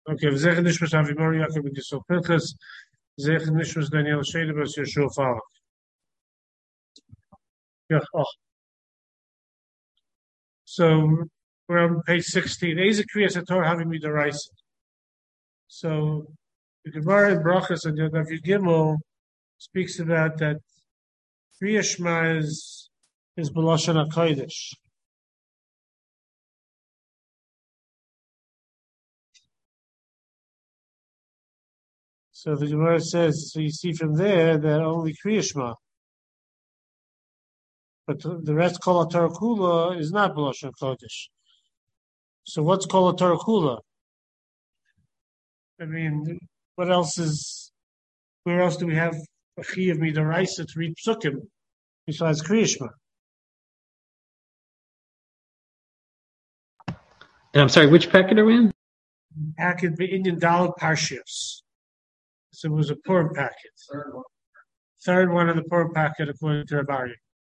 Okay, V'zech Nishmas Avimor Yaakov B'Gisol Pinchas, Zech Nishmas Daniel Shedebas Yeshua Falak. Yeah. Oh. So we're on page 16. Eze Kriyas HaTorah having me the rice. So the Gemara in Brachas and Yadav Gimel speaks about that Kriyas Shema is B'Lashon HaKodesh. So the Gemara says, so you see from there that only Kriyas Shema. But the rest Kol HaTorah Kula is not B'Lashon HaKodesh. So what's Kol HaTorah Kula? I mean, what else is, where else do we have a Chi of Midaraisa to read Psukim besides Kriyas Shema? And I'm sorry, which packet are we in? Packet Indian Dalit Parshios. So it was a Purim packet. Third one in the Purim packet according to Rabari.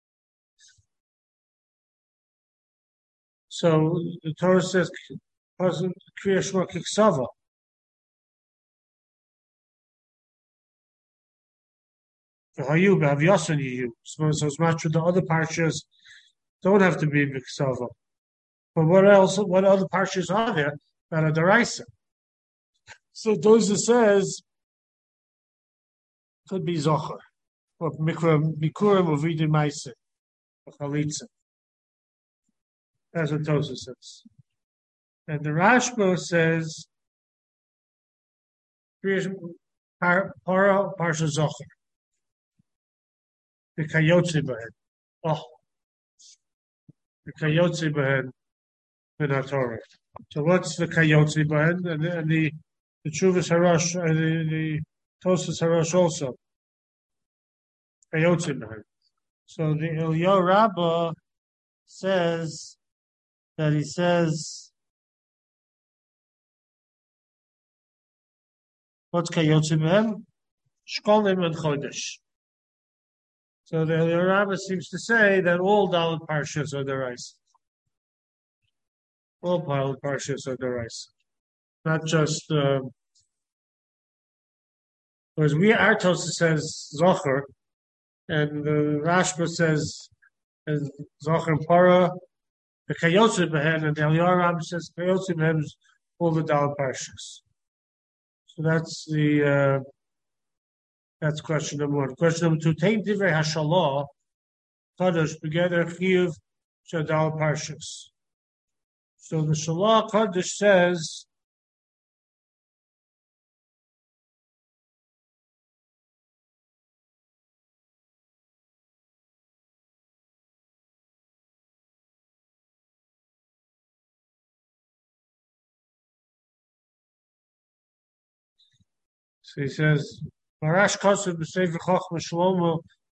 So the Torah says, Kriyas Shema Kiksava. So it's much true the other parshas don't have to be Kiksava. But what else? What other parshas are there that are deraisa? So Doza says could be Zohar or Mikurim or Vidin Maisa or Chalitza. That's what Doza says. And the Rashba says Para Parsha Zohar. The Kayotzi Bahen. Oh. The Kayotzi Bahen in our Torah. So what's the Kayotzi Bahen? And the Chuvas Harash, the Tosas Harash also. Kayotzi Bahen. So the Eliyahu Rabbah says that he says, what's Kayotzi Bahen? Shkolim and Chodesh. So the Eliyahu Rabbah seems to say that all Dalit Parshas are deraisa. All Dalit Parshas are deraisa. Not just, whereas our Tosa says Zohar, and the Rashba says Zohar and Para, the Kayotzi Behen, and the Eliyahu Rabbah says Kayotzi Behen is all the Dalit Parshas. So that's the, that's question number one. Question number two, Tein Divrei Hashalah, Kadosh, together, Chiyuv, Shadal Parshas. So the Shalah Kadosh says, so he says, Marash Kosev B'Sefer Chochma Shlomo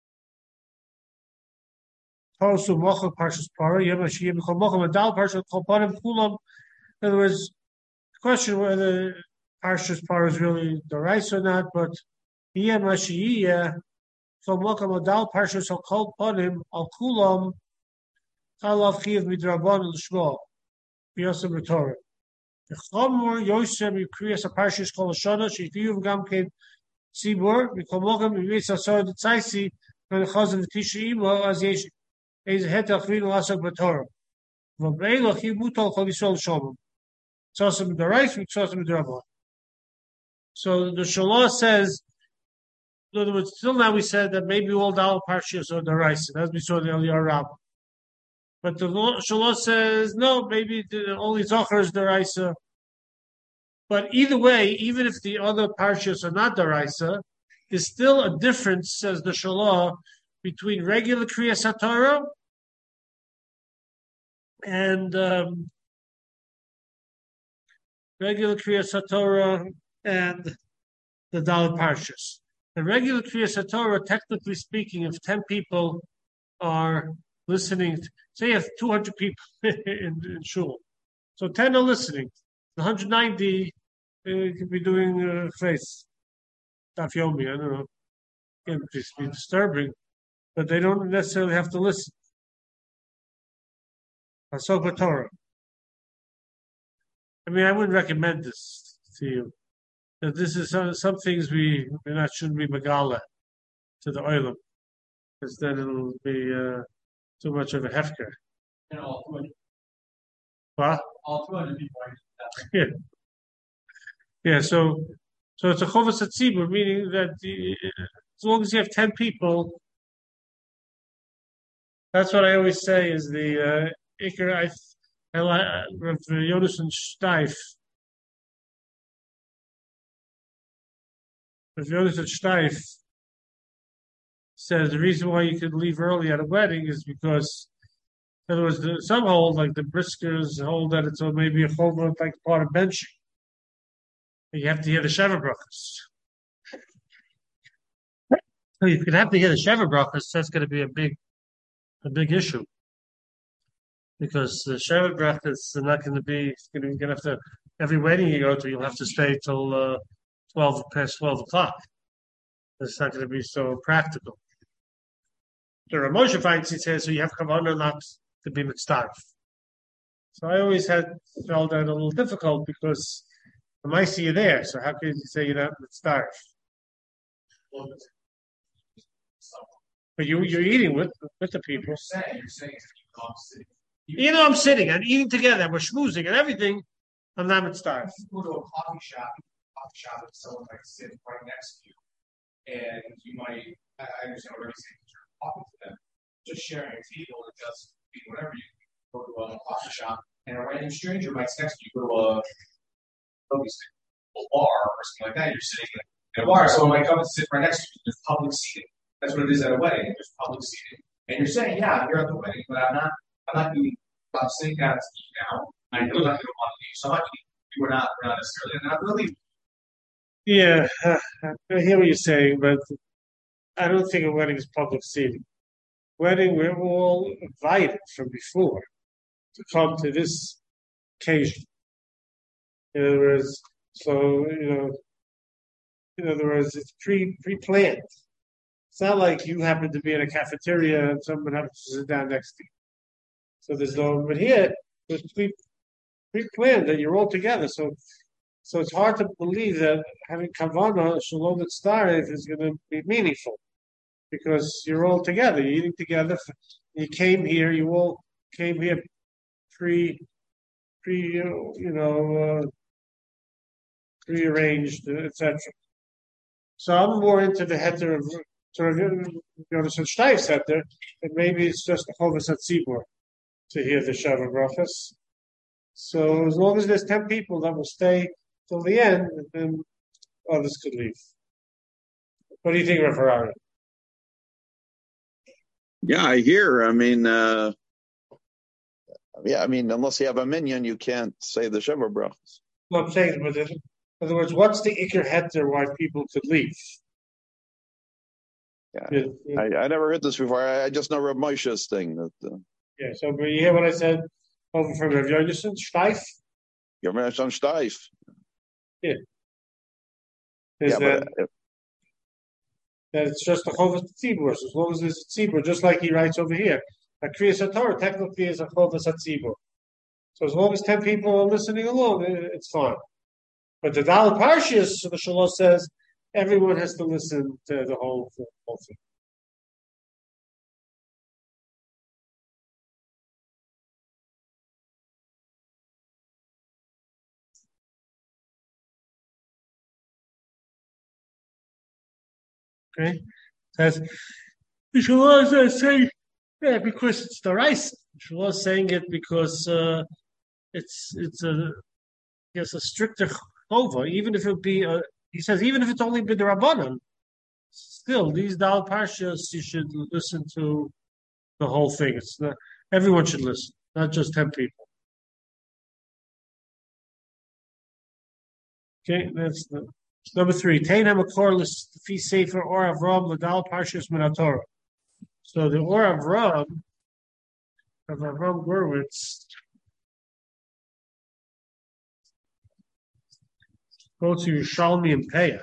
Tosu Mochel Parshas Para Yom Hashiyah B'Chol Mochel Adal Parshas Chopanim Kulam. In other words, the question whether Parshas Para is really deraisa or not, but Yom Hashiyah Chol Mochel Adal Parshas Chopanim Al Kulam Chalav Chiyav Midrabban L'Shmo B'Yosem B'Torah. The Chomor Yosem Ykriyas Parshas Kol Shana Shechiyuv Gam Ken Tzibur, Mikomogam, Mivis Asor, the Tzaisi, and the Chazan, the Tisha Imo, as Yesh, is a Hetach Vino Asak Batorah. From Beilo, he Mutol Cholisol Shomim. Tzosam the rice, Tzosam the Rabban. So the Shalah says, in other words, till now we said that maybe all Dal Parshas are the rice, as we saw in the Eliyahu Rabbah. But the Shalah says, no, maybe only Zohar is the rice. But either way, even if the other parshas are not deraisa, there's still a difference, says the Shalah, between regular Kriyas HaTorah and regular Kriyas HaTorah and the Dalit Parshas. The regular Kriyas HaTorah, technically speaking, if 10 people are listening, say you have 200 people in shul, so 10 are listening. 190 could be doing face. Daf Yomi, I don't know. It could be disturbing, but they don't necessarily have to listen. Pasok Torah. I mean, I wouldn't recommend this to you. That this is some things we not shouldn't be megala to the oilam, because then it'll be too much of a hefker. And all 200, What? all 200 people are Yeah, yeah. So it's a chovas atzibur, meaning that as long as you have 10 people, that's what I always say is the ikar. I like Rav Yonason Steif. Rav Yonason Steif says the reason why you could leave early at a wedding is because, in other words, some hold, like the Briskers hold that it's maybe a chova like part of benching. You have to hear the Sheva brachas. So you could have to hear the Sheva brachas. That's going to be a big issue because the Sheva brachas are not going to be. You're going to have to every wedding you go to, you'll have to stay till 12 o'clock. It's not going to be so practical. The Ramosha Feinstein says so you have to come on or not to be mitzdarf. So I always felt that a little difficult because I might see you there. So how can you say you're not mitzdarf? But you're eating with the people. You're saying Either I'm sitting and eating together, and we're schmoozing and everything, I'm not mitzdarf. You go to a coffee shop and someone might sit right next to you, and you might, I understand what you're saying, you're talking to them, just sharing a table or just eating whatever. You go to a coffee shop, and a random stranger might sit next to you. Go to a bar or something like that. You're sitting in a bar, someone might come and sit right next to you. There's public seating. That's what it is at a wedding. There's public seating, and you're saying, "Yeah, I'm here at the wedding, but I'm not eating. I'm sitting down to eat now. I know that you don't want to eat, so I'm not eating. We're not necessarily. I'm not really." Yeah, I hear what you're saying, but I don't think a wedding is public seating. Wedding, we're all invited from before to come to this occasion. In other words, in other words, it's pre-planned. It's not like you happen to be in a cafeteria and someone happens to sit down next to you. So there's no, but here it's pre-planned that you're all together. So it's hard to believe that having kavana shalom and starif is going to be meaningful because you're all together, you're eating together. You came here, you all came here prearranged, etc. So I'm more into the heter of Yonason Steif's heter, and maybe it's just a chovas atzibur to hear the Sheva brachas. So as long as there's 10 people that will stay till the end, then others could leave. What do you think, Rav Harari? Yeah, I hear. I mean, unless you have a minyan, you can't say the Sheva brachas. Well, I'm saying, but in other words, what's the ikar heter why people could leave? Yeah, I never heard this before. I just know Rav Moshe's thing. Yeah, so but you hear what I said over from Rav Yonason Steif? You're on Steif. Yeah. But that it's just a chovas tzibur. So as long as there's a tzibur, just like he writes over here, a kriyas Torah technically is a chovas tzibur. So as long as 10 people are listening along, it's fine. But the Dalet Parshas, the Shalosh says, everyone has to listen to the whole thing. Okay, that's the Shalosh saying, yeah, because it's the rice. The Shalosh saying it because it's a stricter chova, even if it be he says even if it's only b'drabanan, still these Dalet Parshas you should listen to the whole thing. It's not, everyone should listen, not just 10 people. Okay, that's the number 3. Tein hamakor l'fi sefer or Avram l'Dalet Parshas min haTorah. So the or Avram of Avram Gurwitz. Go to Yerushalmi and Peah.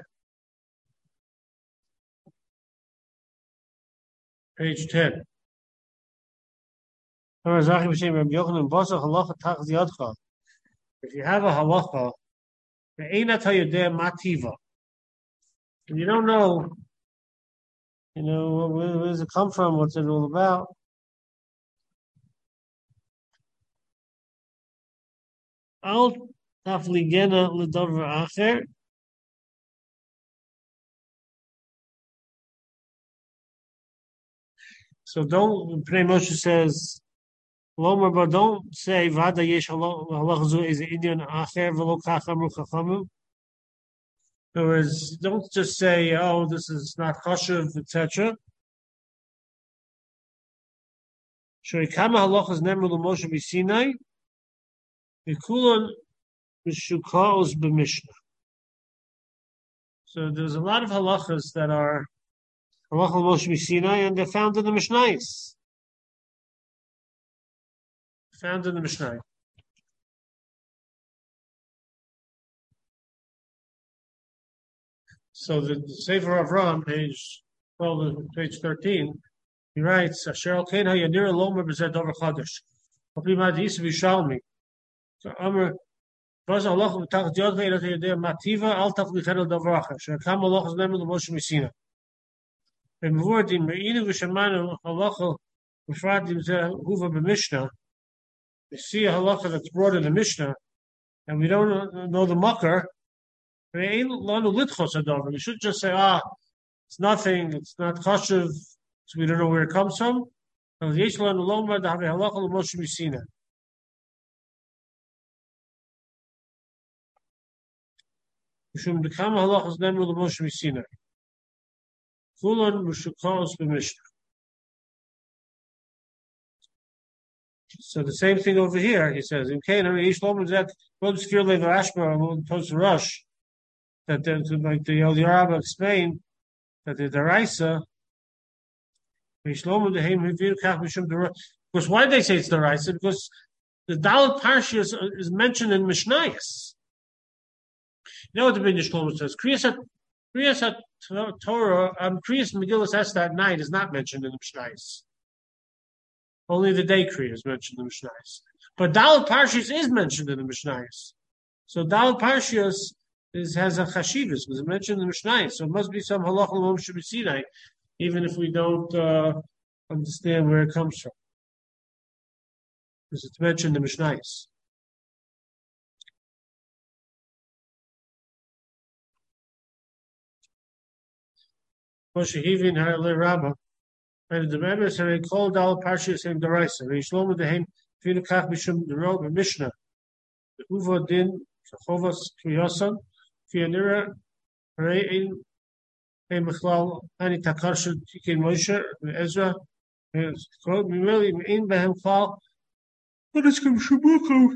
Page 10. If you have a halacha mativa. And you don't know, where does it come from? What's it all about? Al tafligena l'dover acher. So don't. Pnei Moshe says, "Lomer, but don't say vada yesh halachzu is Indian acher v'lo kachamru chachamim." In other words, don't just say, "Oh, this is not chashuv," etc. Shoikama halachas nemru l'Moshe b'Sinai, v'kulon mishukaos b'Mishnah. So there's a lot of halachas that are halacha l'Moshe b'Sinai, and they're found in the Mishnayos. Found in the Mishnah. So the Sefer Avram, page 12, page 13, he writes, "Asher al kein hayanir lomer b'zeh dover chadash. Hopi madis v'shalmi. So Amr, Baz Allah v'tach diod ve'elat yedei mativa al tach lichel dover acher. Asher kam Allah znem l'Moshe Misina. B'mvordim me'inu v'shamanu halacha v'fradim zeh huva b'Mishnah. We see a halacha that's brought in the Mishnah, and we don't know the makar. We should just say, it's nothing, it's not chashuv, so we don't know where it comes from. We should become halachas nemru l'Moshe Misina. Kulon mushukaos b'Mishnah. So the same thing over here, he says, in Canaan, Ish Lomer Zek, Rodskir Lev Ashbar, Tos Rush, that like the Rabbi explained, that the Daraisa, Ish Lomer Dehem Hivir Kach Mishum Daraisa. Because why do they say it's Daraisa? Because the Dalet Parsha is mentioned in Mishnayos. You know what the Ben Ish Lomer says? Kriyas Torah, Kriyas Megillas Esther at night is not mentioned in the Mishnayos. Only the day Kriya is mentioned in the Mishnayos. But Dalet Parshas is mentioned in the Mishnayos. So Dalet Parshas has a chashivas, because it's mentioned in the Mishnayos. So it must be some halacha l'Moshe b'Sinai, even if we don't understand where it comes from. Because it's mentioned in the Mishnayos. Moshe Hivin Ha'alei Rabbah. And the members are called Dalet Parsha saying Daraisa. Reishlomo dehem Finu Kach Mishum Derog Mishnah. The Uva Din Chovas Kriyosan Fianira Rein Mechlal Ani Takarsha Tikin Moshe Ezra. Quote Mimeli in Behem Klal. But it's come Shabuchu.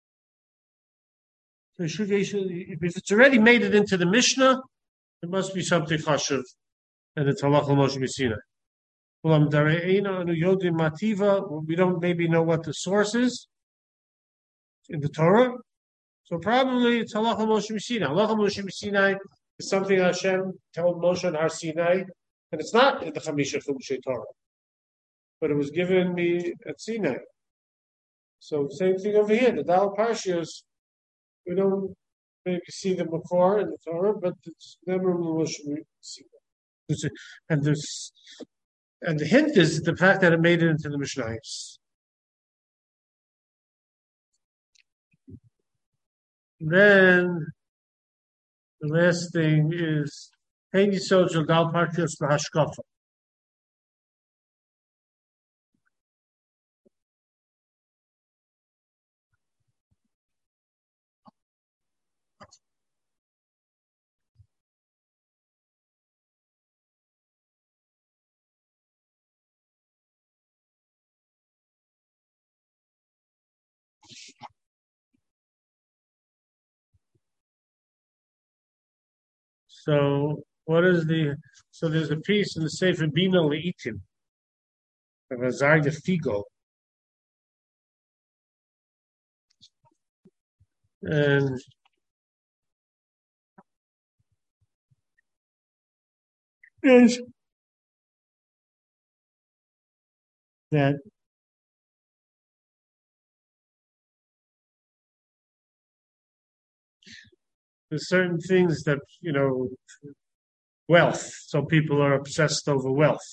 So if it's already made it into the Mishnah, it must be something chashuv, and it's halacha Moshe B'Sinai. We don't maybe know what the source is in the Torah. So probably it's halacha Moshe B'Sinai. Halacha Moshe B'Sinai is something Hashem told Moshe on Har Sinai, and it's not in the Chamisha Chumshei Torah. But it was given me at Sinai. So same thing over here. The Dalet Parshas, we don't maybe see the Makor in the Torah, but it's never Moshe B'Sinai. And the hint is the fact that it made it into the Mishnayos. Then the last thing is Hein Yisod Shel Dalet Parshas B'Hashkafa. So there's a piece in the Sefer Bina Le'itim of Azar de Figo. And is that there's certain things that, wealth. Some people are obsessed over wealth.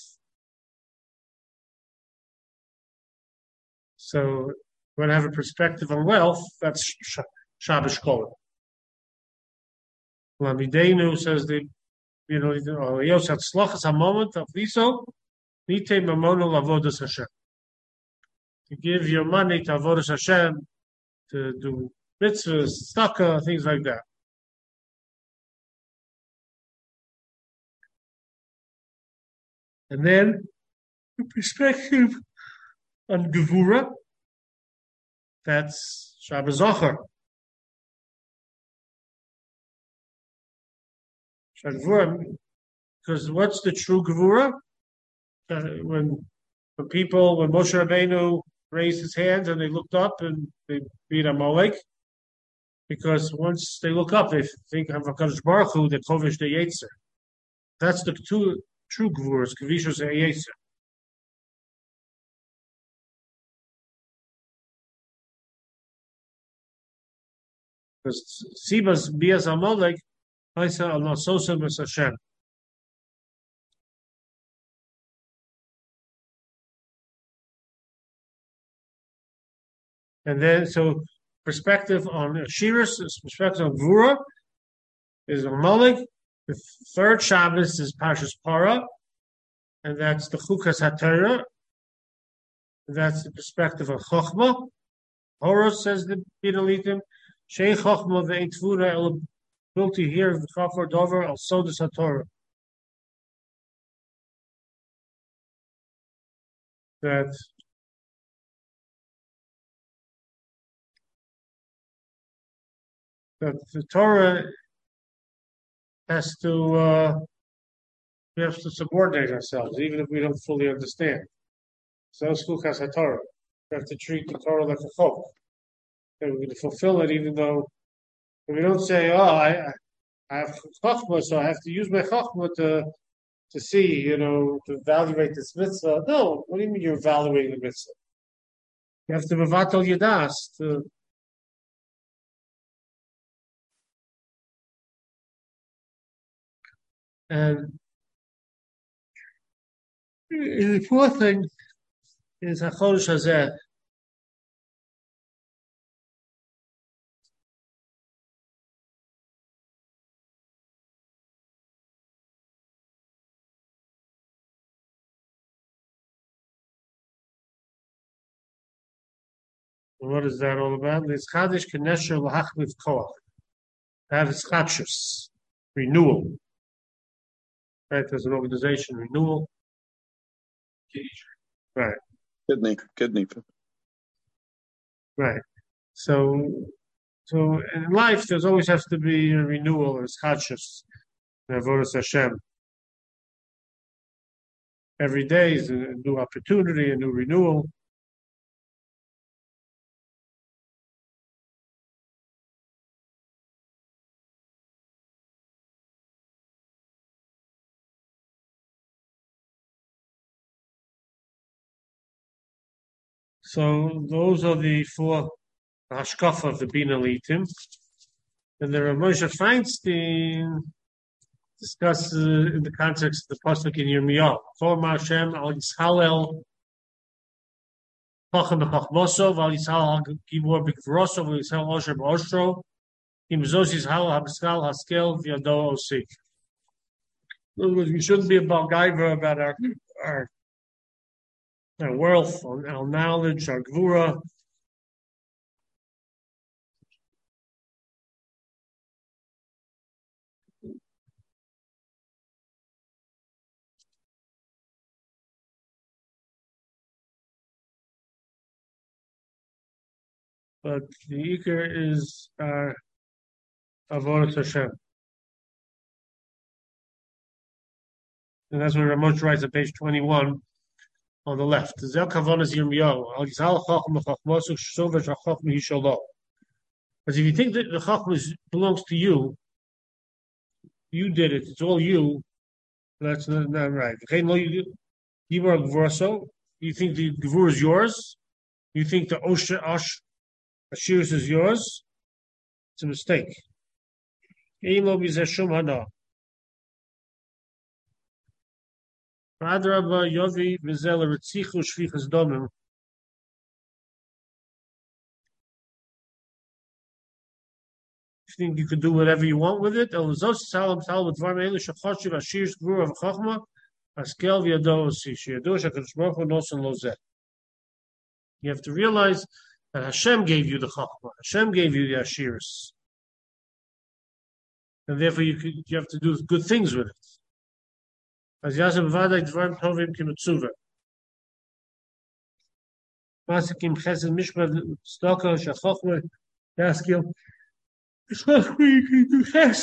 So when I have a perspective on wealth, that's Shabbos Kohen. Lamidenu says Yos Hatzlachas HaMoment of Liso, Nite Mamono Lavodas Hashem. To give your money to Avodas Hashem, to do mitzvahs, tzedakah, things like that. And then the perspective on Gevura, that's Shabbos Zocher. Because what's the true Gevura? When Moshe Rabbeinu raised his hands and they looked up and they beat Amalek, because once they look up, they think of HaKadosh Baruch Hu, they kovish the Yetzer. That's the true Gevuras, Kavishos Yetzer. Because Sibas Bias Amalek, Isa Allah Sosa B'S Hashem. And then, so perspective on Shiras, perspective on Gvura is Amalek. The third Shabbos is Parshas Para, and that's the Chukas HaTorah. That's the perspective of Chochmah. Horos says the Bidalitim, Shei Chochmah ve'Ein Tvura el Bilti here v'Chafar Dover al Sodas HaTorah. That the Torah has to, we have to subordinate ourselves, even if we don't fully understand. So Chukas HaTorah. We have to treat the Torah like a chok. And we're going to fulfill it, even though we don't say, I have chachma, so I have to use my chachma to see, to evaluate this mitzvah. No, what do you mean you're evaluating the mitzvah? You have to mevatel yadas to. And the fourth thing is HaChodesh Hazeh. What is that all about? It's Chadish Kenesher L'Hachliv Koach. Have its Chadshus, renewal. Right, there's an organization, renewal. Right. Kidney. Right. So in life, there's always has to be a renewal or Chadshus. Avodas Hashem. Every day is a new opportunity, a new renewal. So those are the four hashkafa of the Bina Litim. And the Rav Moshe Feinstein discusses in the context of the pasuk in Yirmiyahu. Kol Hashem al Yishalel Chacham b'Chachmoso v'al Yishal Gibor b'Gvroso v'al Yishal Osher b'Oshro Im Zos Yishal HaBiskal HaSkel v'Yado Osik. In other words, we shouldn't be a Balgaiva about our wealth, our knowledge, our gvura. But the Iker is Avodas Hashem. And that's what Ramosh writes on page 21. On the left, Zel Kavanas Yirmiyahu. Because if you think that the Chachma belongs to you, you did it. It's all you. That's not right. You are Gvurso. You think the Gvur is yours. You think the Ashiris is yours. It's a mistake. Ein lo bize shum hana. Adraba yovi vizel ritzichu shvichas domim. You think you could do whatever you want with it? You have to realize that Hashem gave you the chachma. Hashem gave you the ashiris. And therefore you have to do good things with it. As Yazim Vaday Dvarim Tovim Kimitzuva. Masikim Chesed Mishpat Staka Shachachma Yaskil. You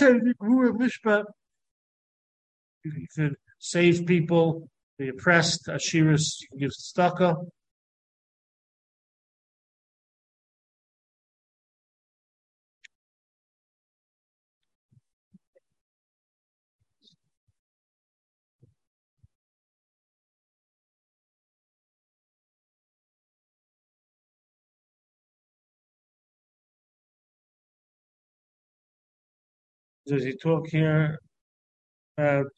can save people, the oppressed, ashiris, you can give tzedakah. Does he talk here about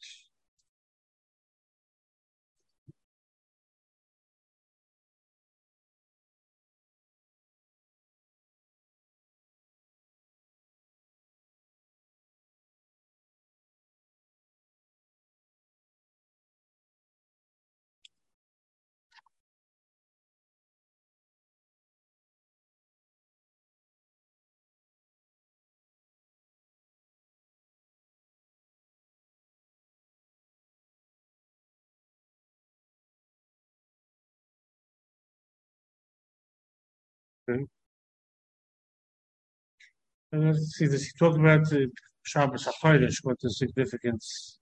and let's see, does he talk about Shabbos HaChodesh, what the significance?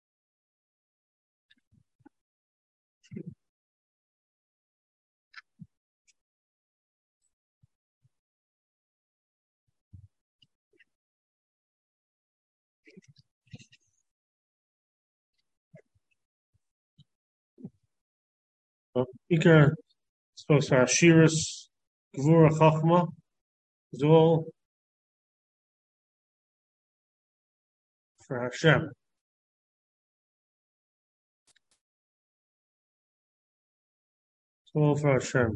Ikar spoke for Ashiris, Gvura Chachma, is all for Hashem. It's all for Hashem.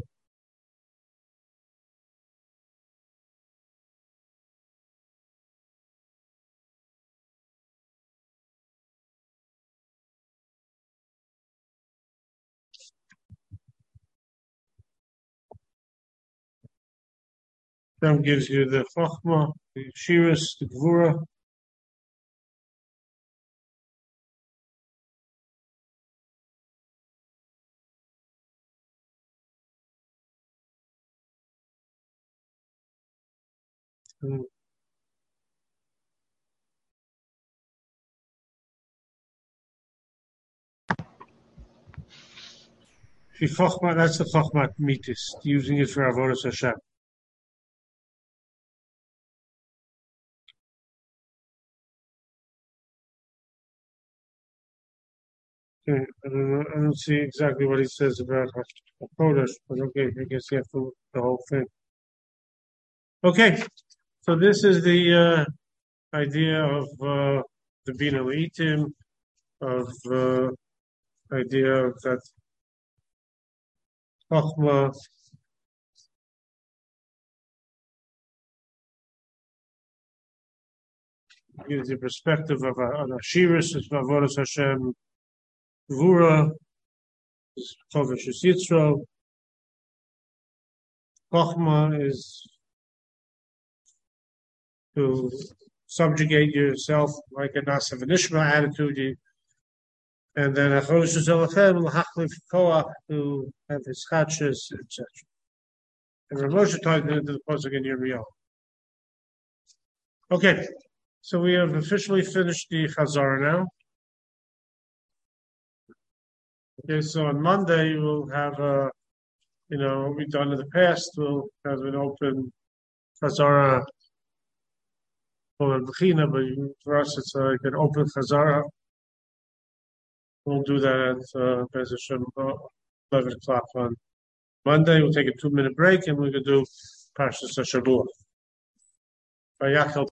Hashem gives you the Chachma, the Ashiris, the Gvura. Chachma, that's the Chachmat Mitis, using it for Avodas Hashem. Okay, I don't see exactly what he says about Kodesh, but okay, I guess you have to look at the whole thing. Okay, so this is the idea of the Bina Leitim, of idea of that Chachma gives the perspective of an Ashiris, is Avodas Hashem, Gvura, is Chovesh Yitzro. Chachma is to subjugate yourself like a Nasa V'Nishma attitude, and then a Chodesh Zelachem l'Hachlif Koach to have his chachas, etc. And Rav Moshe talked into the pasuk in Yirmiyahu. Okay, so we have officially finished the Chazara now. Okay, so on Monday we'll have what we've done in the past. We'll have an open Chazara for Bechina, but for us it's like an open Chazara. We'll do that at Bez Hashem 11 o'clock on Monday. We'll take a 2-minute break and we're going to do Parshas HaShavua.